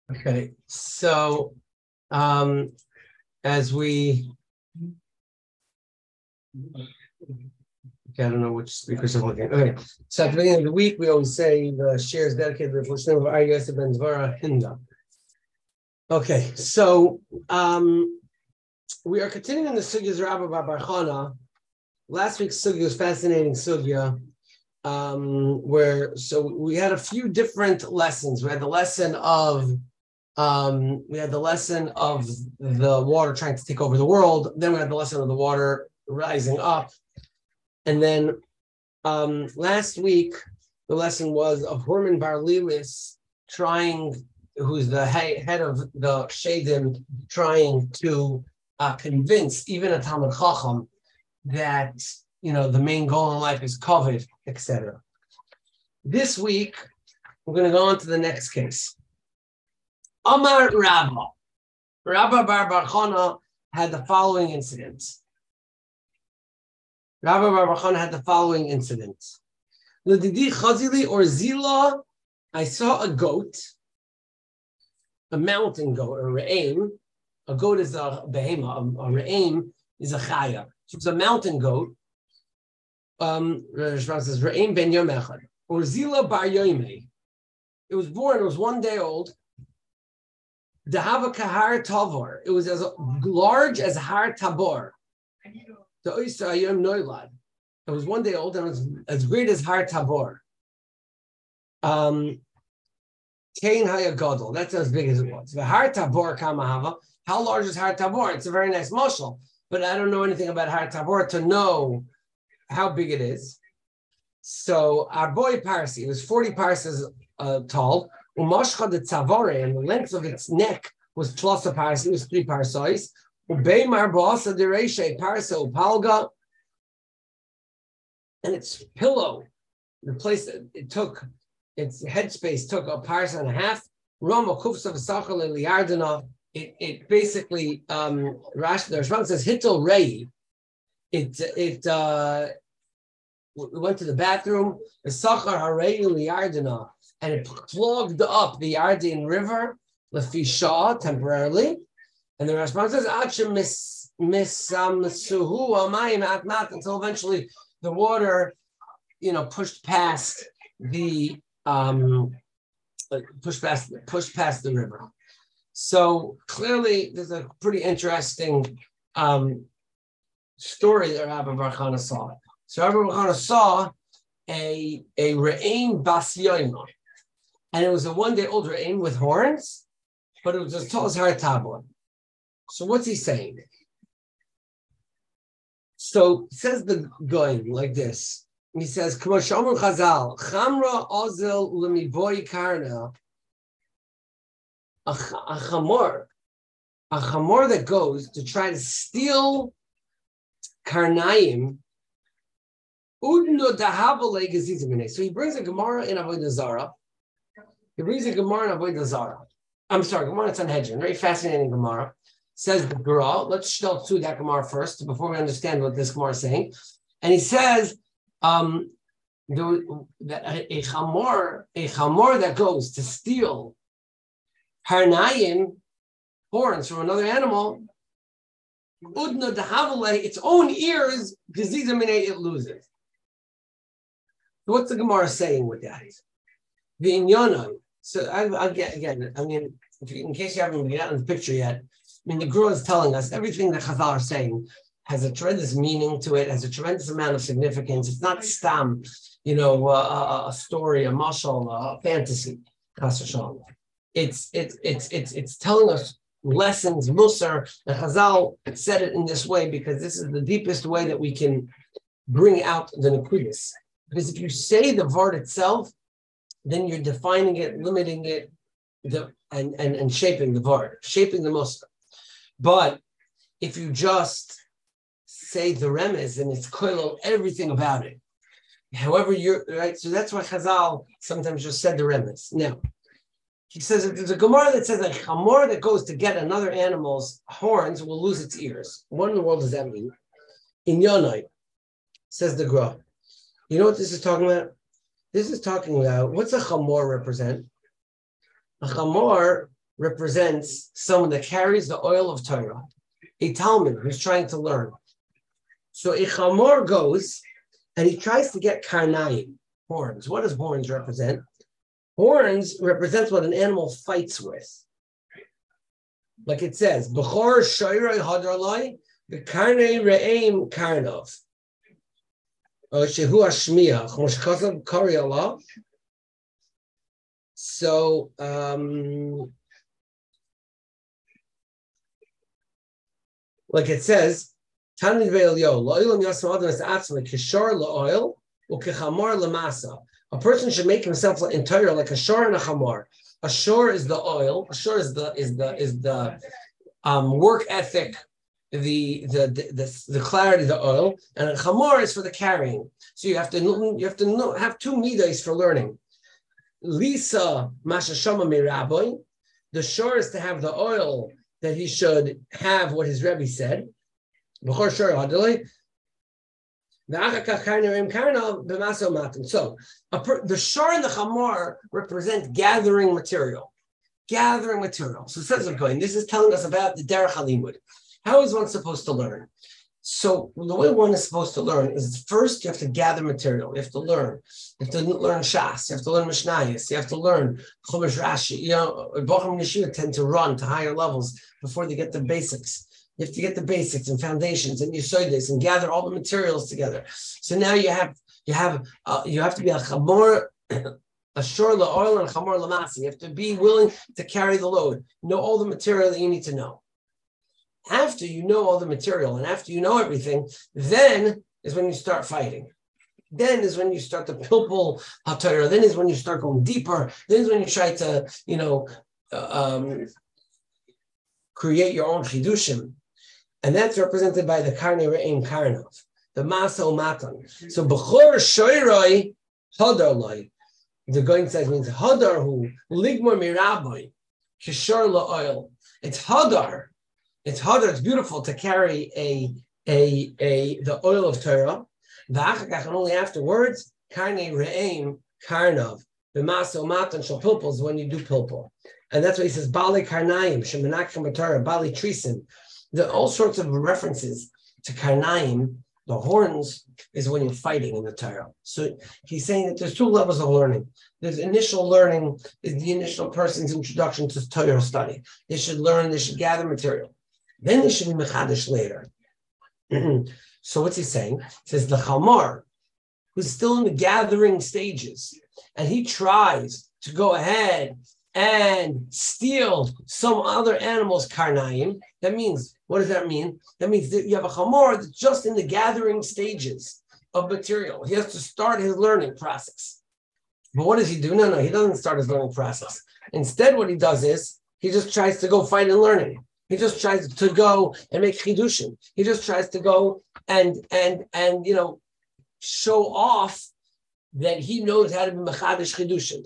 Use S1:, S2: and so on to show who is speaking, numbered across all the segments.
S1: Okay, so as we, okay, I don't know which speakers are looking. Okay, so at the beginning of the week, we always say the share is dedicated to the Fushnim of Ar Yosef ben Dvara Hinda. Okay, so we are continuing the Sugya's Rabbi Bar Chana. Last week's Sugya was fascinating Sugya. So we had a few different lessons. We had the lesson of the water trying to take over the world. Then we had the lesson of the water rising up, and then last week the lesson was of Herman Bar Lilis who's the head of the Shadim, trying to convince even a Talmud Chacham that the main goal in life is kavod, etc. This week, we're going to go on to the next case. Amar Rabba. Rabba Bar Chana had the following incident. L'didi chazili or zila, I saw a goat, a mountain goat, a re'im. A goat is a behema, a re'im is a chaya. So it's a mountain goat. Rashba says Re'im ben Yom Echad or Zila bar Yoimei. It was born. It was 1 day old. Dahava kahar tavor. It was as large as Har Tabor. The Oyster Ayom Noilad. It was 1 day old and it was as great as Har Tabor. Kain Haya Gadol. That's as big as it was. The Har Tabor Kamahava. How large is Har Tabor? It's a very nice mashal, but I don't know anything about Har Tabor to know how big it is. So our boy Parsi, it was 40 parsas tall. Umashcha de Tzavore, and the length of its neck was plus a parsi, it was 3 parsais. Ubeimar Boasa de Reshe, Parsa Upalga, and its pillow, the place that it took, its headspace took a parsa and a half. Rama Kufsa Vesachal Liardana. It basically the Rashban says Hittel Rei. It went to the bathroom, and it clogged up the Yarden River, Lefisha, temporarily. And the Rashban says, until eventually the water, pushed past the river. So clearly, there's a pretty interesting story that Rabbi Bar Chana saw. So Rabbi Bar Chana saw a re'im bas yoima, and it was a 1 day old re'im with horns, but it was as tall as Har Tabor. So what's he saying? So says the Goyim like this. He says, "K'mo she'omru Chazal, chamra ozel lemiboy karna." A chamor that goes to try to steal karnayim. So he brings a Gemara in Avodah Zarah. I'm sorry, Gemara in Sanhedrin. Very fascinating Gemara. Says the Gemara. Let's shtel through that Gemara first before we understand what this Gemara is saying. And he says that a chamor that goes to steal harnayim, horns from another animal, udna dahavale, its own ears, it loses. So what's the Gemara saying with that? The inyana. So I'll get again. I mean, in case you haven't gotten the picture yet, the Gemara is telling us everything that Chazal are saying has a tremendous meaning to it, has a tremendous amount of significance. It's not stam, a story, a mashal, a fantasy. It's telling us lessons, musar, and Chazal said it in this way because this is the deepest way that we can bring out the Nekudis. Because if you say the Vard itself, then you're defining it, limiting it, and shaping the Vard, shaping the musar. But if you just say the Remez and it's koilel everything about it, however you're right, so that's why Chazal sometimes just said the Remez. Now, he says if there's a Gemara that says a chamor that goes to get another animal's horns will lose its ears. What in the world does that mean? In Yonai, says the Gra. You know what this is talking about? This is talking about, what's a chamor represent? A chamor represents someone that carries the oil of Torah, a Talmud who's trying to learn. So a chamor goes and he tries to get karnayim, horns. What does horns represent? Horns represents what an animal fights with. Like it says, B'chor shoyroi hadarloi, v'karnei re'eim karnov. Shehu hashmiya, chmo shekasav kari Allah. So, like it says, Tanid ve'elyo, lo'ilam yasam adam es atzma, kishar la'oil, u'kechamar lamasa. A person should make himself in Torah like a shor and a chamar. A shor is the oil. A shor is the work ethic, the clarity of the oil, and a chamor is for the carrying. So you have to have two midas for learning. Lisa mashashama miraboy. The shor is to have the oil that he should have what his Rebbe said. B'chor shor hadoloi. So the shor and the chamor represent gathering material. So it says this is telling us about the derech halimud. How is one supposed to learn? So the way one is supposed to learn is first you have to gather material. You have to learn. You have to learn Shas. You have to learn Mishnayos. You have to learn Chumash Rashi. Bochum Yeshiva tend to run to higher levels before they get the basics. You have to get the basics and foundations and Yesodis and gather all the materials together. So now you have to be a chamor, a shor la'oil and a chamor l'masi. You have to be willing to carry the load. Know all the material that you need to know. After you know all the material and after you know everything, then is when you start fighting. Then is when you start to pilpul HaTorah. Then is when you start going deeper. Then is when you try to, create your own chidushim. And that's represented by the karnei re'eim karnov, the masa matan. So b'chor shoyroi hadarloi. The going says means hadar hu ligmor miraboy kishor la'oil. It's hadar. It's beautiful to carry the oil of Torah. And only afterwards, karnei re'eim karnov. The masa matan shal pilpul is when you do pilpul. And that's why he says bali karnayim shemenachim b'Torah, bali trisim. There are all sorts of references to karnayim. The horns is when you're fighting in the Torah. So he's saying that there's two levels of learning. There's initial learning, is the initial person's introduction to Torah study. They should learn, they should gather material. Then they should be mechadish later. So what's he saying? He says the chamar, who's still in the gathering stages, and he tries to go ahead and steal some other animal's karnayim. That means, what does that mean? That means that you have a chamor that's just in the gathering stages of material. He has to start his learning process. But what does he do? No, he doesn't start his learning process. Instead, what he does is, he just tries to go fight in learning. He just tries to go and make chidushim. He just tries to go and show off that he knows how to be mechadish chidushim.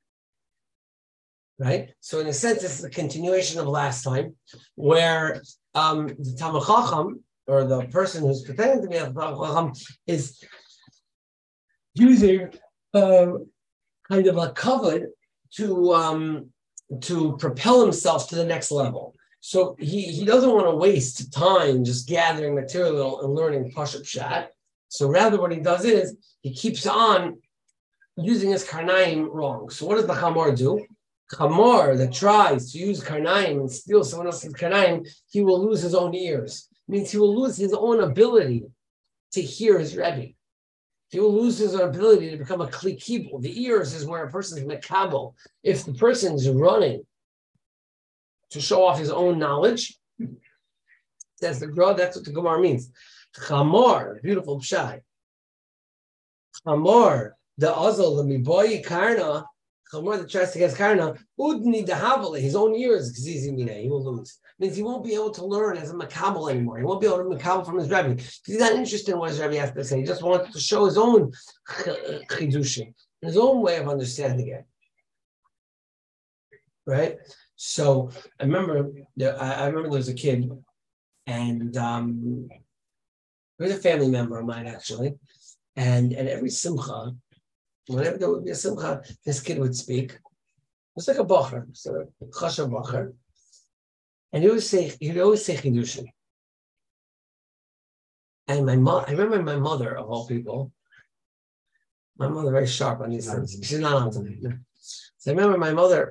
S1: Right? So in a sense, this is a continuation of last time, where the Talmid Chacham, or the person who's pretending to be a Talmid Chacham, is using kind of a kavod to propel himself to the next level. So he doesn't want to waste time just gathering material and learning Pashup Shat. So rather what he does is he keeps on using his karnayim wrong. So what does the chamor do? Chamor that tries to use karnayim and steal someone else's karnayim, he will lose his own ears. It means he will lose his own ability to hear his Rebbe. He will lose his ability to become a kli kibul. The ears is where a person is mekabel. If the person is running to show off his own knowledge, says the Gra, that's what the Gemara means. Chamor, beautiful pshat. Chamor, the azal, the miboyi karna, chamor that tries to get karna, udni dehavale, his own ears, he will lose. Means he won't be able to learn as a makabel anymore. He won't be able to makabel from his Rebbe. He's not interested in what his Rebbe has to say. He just wants to show his own chidushim, his own way of understanding it. Right? So I remember there was a kid, and he was a family member of mine actually, and at every simcha, whenever there would be a simcha, this kid would speak, It's like a bacher, so a chashav bacher. And he'd always say Chidushim. And I remember my mother, of all people, my mother very sharp on these things. She's not on to me. So I remember my mother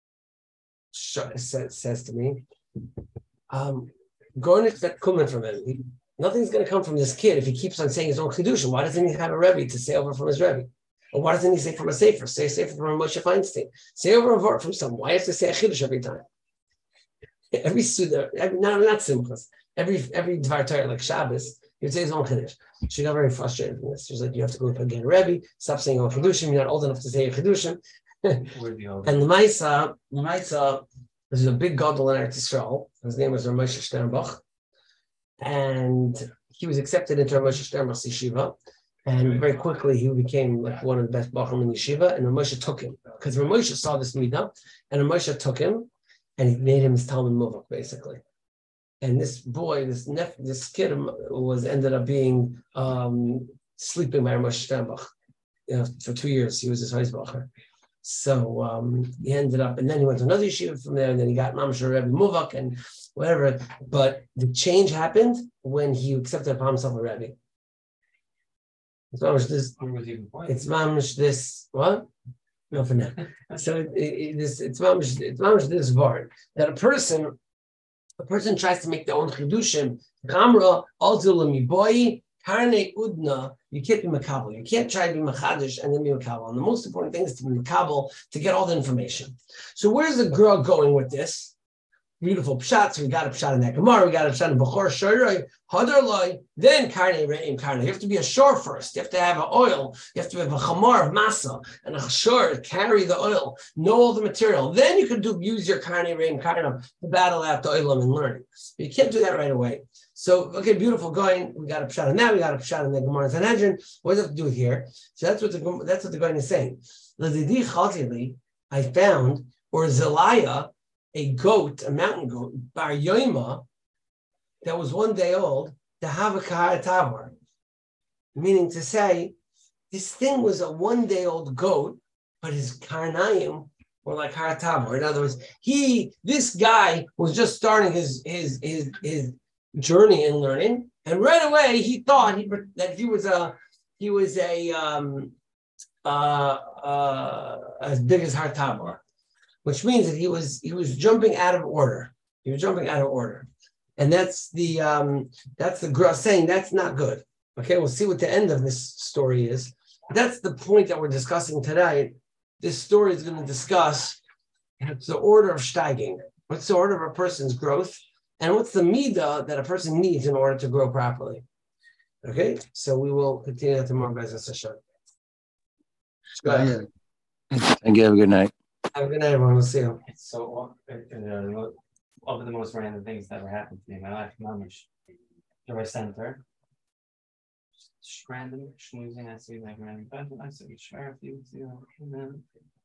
S1: says to me, going to expect kumen from him. Nothing's going to come from this kid if he keeps on saying his own Chidushim. Why doesn't he have a Rebbe to say over from his Rebbe? Or why doesn't he say from a Sefer? Say a Sefer from a Moshe Feinstein. Say over a Vort from someone. Why do you have to say a Chidush every time? Every Suda, not Simchas, every Dvar Torah, like Shabbos, he would say his own Chiddush. She got very frustrated with this. She was like, you have to go up again, Rebbe, stop saying your Chidushim, you're not old enough to say your Chidushim. And the Maisa, this is a big gadol in Eretz Yisrael. His name was Moshe Sternbach. And he was accepted into Moshe Sternbach's yeshiva. And very quickly, he became like one of the best bachim in yeshiva. And Moshe took him because Moshe saw this midah, and Moshe took him, and he made him his Talmud Muvak, basically. And this boy, this kid ended up being sleeping by Moshe Sternbach. For 2 years, he was his Heisbacher. So he ended up, and then he went to another yeshiva from there, and then he got Mamash Rebbe Muvak and whatever. But the change happened when he accepted upon himself a Rebbe. It's Mamash this. It's Mamash this. What? No, for now. So it's Mamash this word that a person tries to make their own chidushim. Kamra alzulami boy karne udna. You can't be makabel. You can't try to be machadish and then be makabel. And the most important thing is to be makabel to get all the information. So where's the girl going with this? Beautiful pshat. So we got a pshat in that Gemara. We got a pshat in Bechor Shoyroi Hadarloi. Then karne re'im karne. You have to be a shore first. You have to have an oil. You have to have a chamar of masa and a shore to carry the oil. Know all the material. Then you can use your karne re'im karne to battle out the oil and learning. But you can't do that right away. So okay, beautiful going. We got a pshat in that. We got a pshat in the Gemara Sanhedrin. What does that have to do with here? So that's what the going is saying. I found or Zelaya. A goat, a mountain goat, Bar Yoima, that was 1 day old, to have a kahar tavar. Meaning to say, this thing was a 1 day old goat, but his karnayim were like kahar tavar. In other words, this guy was just starting his journey in learning, and right away he thought that he was as big as har tavar. Which means that he was jumping out of order. He was jumping out of order, and that's the girl saying that's not good. Okay, we'll see what the end of this story is. That's the point that we're discussing today. This story is going to discuss the order of steiging. What's the order of a person's growth, and what's the midah that a person needs in order to grow properly. Okay, so we will continue that tomorrow, guys. Go ahead.
S2: Thank you. Have a good night.
S1: Have a good night, everyone. We'll see you.
S3: It's so over the most random things that ever happened to me in my life. Mamish. Rabbi Center. Just random schmoozing. I see like random. I see sheriff, and then